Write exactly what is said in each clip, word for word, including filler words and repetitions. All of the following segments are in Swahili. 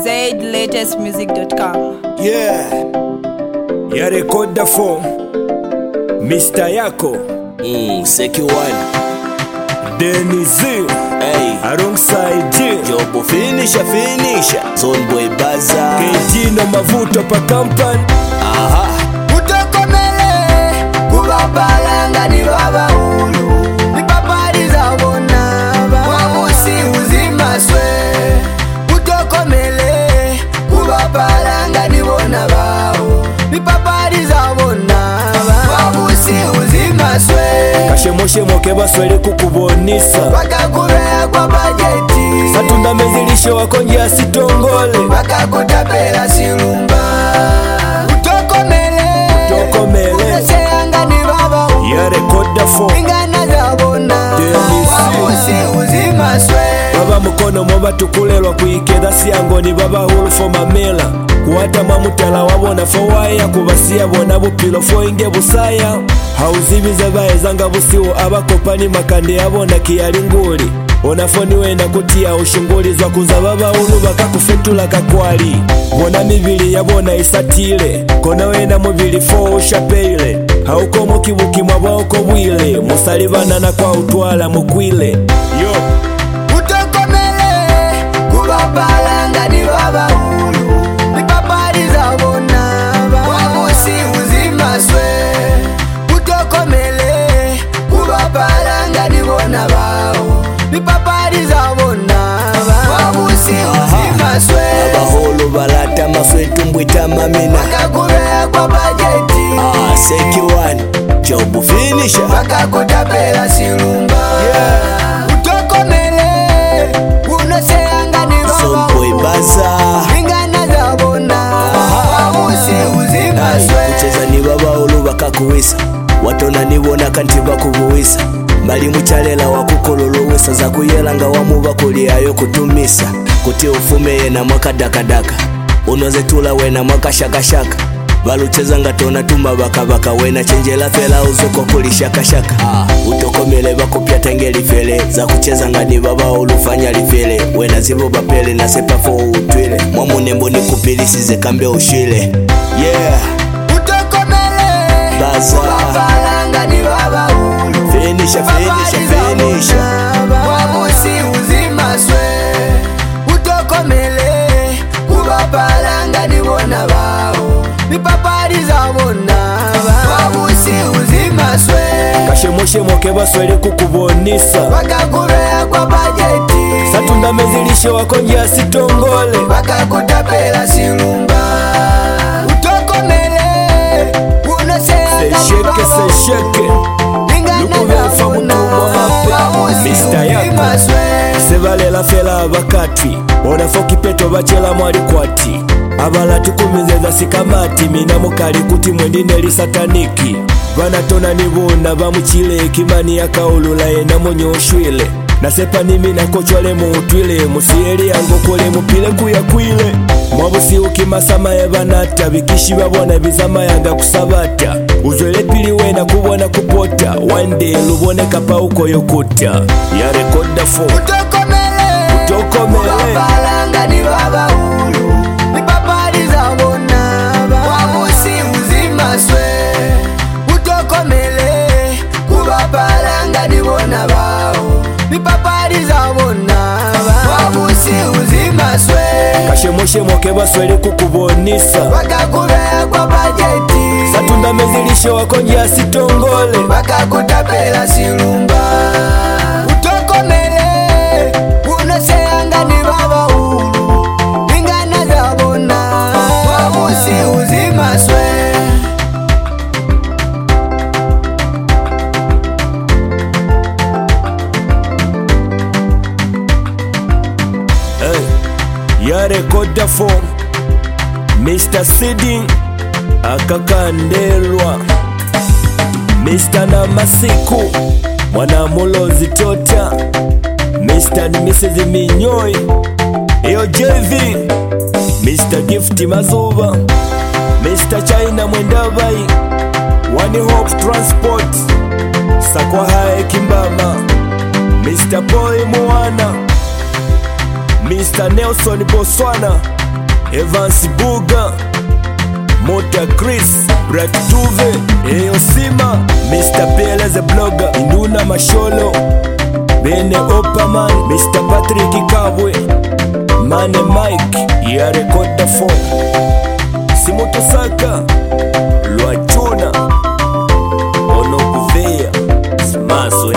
z latest music dot com. Yeah, ya rekoda for Mister Yako Mm, Seki One Denizio Hey alongside you Jobo finisha finisha Zone Boy Baza K G no mavuto pa company. Aha Utokomele kubabalanga ni baba ulu ni papari za bonaba wabusi uzima swe. Utokomele kubabalanga ni bonaba ni papari za bonaba wabusi uzima swe. Kashemoshe moke baswele kukubonisa Wakakubea kwa bajeti Satunda mezilishe wakonji asitongole Wakakutapela silumba. Utokomele Utokomele Uneseanga ni baba ya rekoda for Ingana zabona Wabusi uzima swe. Baba mukono moba tukulelwa kuikeda siyango ni baba hulu fo mamela kuwata mamutala wabona fo waya kubasiya bona bupilo fo inge busaya hauzibiza baezanga busiwo abakopani makande yabona kiyali nguli onafoni wenda kutia ushungulizwa kuza baba hulu bakakufetula kakwali bona mibili yabona isatile kona wenda mubili fo ushapeile hauko mukibuki mwabwauko bwile musalibanana kwa utwala mukwile yo Utokomele kubabalanga ni baba ulu ni papari za bonaba wabusi uzima swe. Utokomele kubabalanga ni bonaba ni papari za bonaba wabusi uzima swe. Abaholo balata mafetu mbwita mamina Wakakubea kwa bajeti Ah, Seki One Jobo finisha Wakakutapela silumba. Utokomele uneseanga ni Zone baba Boy Baza Ingana zabona wabusi uzima swe. Kucheza ni baba ulu bakakuwisa watona nibona kanti bakubuwisa mbali muchalela wakukololowesa za kuyelanga wamu bakuliayo kutumisa kuti ufumeye na mwakadakadaka unoze tula wena mwakashakashaka balucheza nga tona tumba bakabaka wena chenjela fela uzoko kulishakashaka ah, utokomele bakupya tengeli fele za kucheza nga ni baba ulufanya lifele wena zibo bapele na sepa fo utwile mwamunembo ni kupilisize kambe ushile yeah Utokomele Baza kubabalanga ni baba ulu Finisha, finisha, finisha wabusi uzima swe. Utokomele kubabalanga ni bona bao ni papari za bonaba wabusi uzima swe. Kashemoshe moke baswele kukubonisa Wakakubea kwa bajeti Satunda mezilishe wakonji asitongole Wakakutapela silumba. Utokomele uneseanga ni Sesheke baba sesheke Lukubefa mutumwa hape Mister Yako Sebalela fela abakati Onafo kipeto bachela mwali kwati Abala tukumizeza sikamati Mina mukali kuti mwendine li sataniki Vanatona nibuna bamuchile Kimani ya kaulula ena monyo ushwile Nasepa nimi na kochole muutwile Musieli yango kule mupile kuya kwile Mwabusi ukimasama ebanata Bikishi babona bizama yanga kusabata Uzwele pili wena kubona kupota One day lubone kapa uko yokuta ya rekoda for Utokomele Utokomele kubabalanga ni baba ulu ni papari za bonaba wabusi uzima swe. Utokomele kubabalanga ni bonaba ni papari za bonaba wabusi uzima swe. Kashemoshe moke baswele kukubonisa Wakakubea kwa bajeti Satunda mezilishe wakonji asitongole Wakakutapela silumba. Utokomele uneseanga ni baba ulu Ingana zabona wabusi uzima swe. hey. Ya rekoda for Mister Siding Akakandelwa Mister Namasiku Mwana mulozi tota Mister ni Misses Minyoi Eyo J V Mister Gifty Mazuba Mister China Mwendabai One Hope Transport Sakwa Hae Kimbama Mister Boy Mwana Mister Nelson Botswana, Evans Buga, Mota Chris, Brett Tuve, Eosima, Mister Pele the blogger, Induna Masholo, Bene Opaman, Mister Patrick Kabwe, Mane Mike, ya record the phone. Simoto Saka, Luachuna, Ono Kuvea, Smaswe.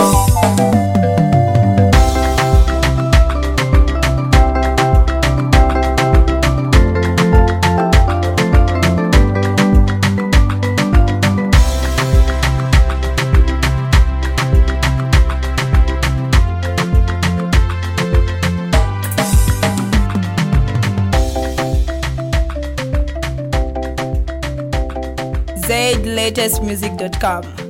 Z latest music dot com.